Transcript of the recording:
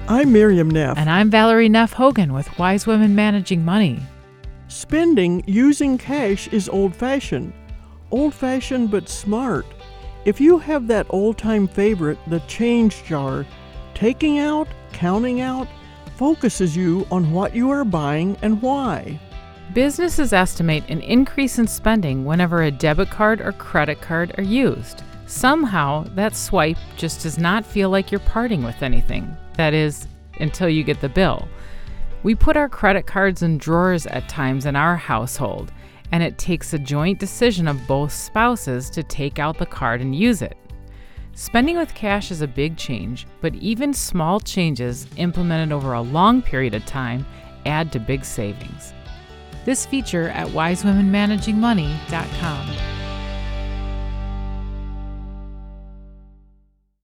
I'm Miriam Neff. And I'm Valerie Neff Hogan with Wise Women Managing Money. Spending using cash is old-fashioned. Old-fashioned but smart. If you have that old-time favorite, the change jar, taking out, counting out, focuses you on what you are buying and why. Businesses estimate an increase in spending whenever a debit card or credit card are used. Somehow, that swipe just does not feel like you're parting with anything. That is, until you get the bill. We put our credit cards in drawers at times in our household, and it takes a joint decision of both spouses to take out the card and use it. Spending with cash is a big change, but even small changes implemented over a long period of time add to big savings. This feature at wisewomenmanagingmoney.com.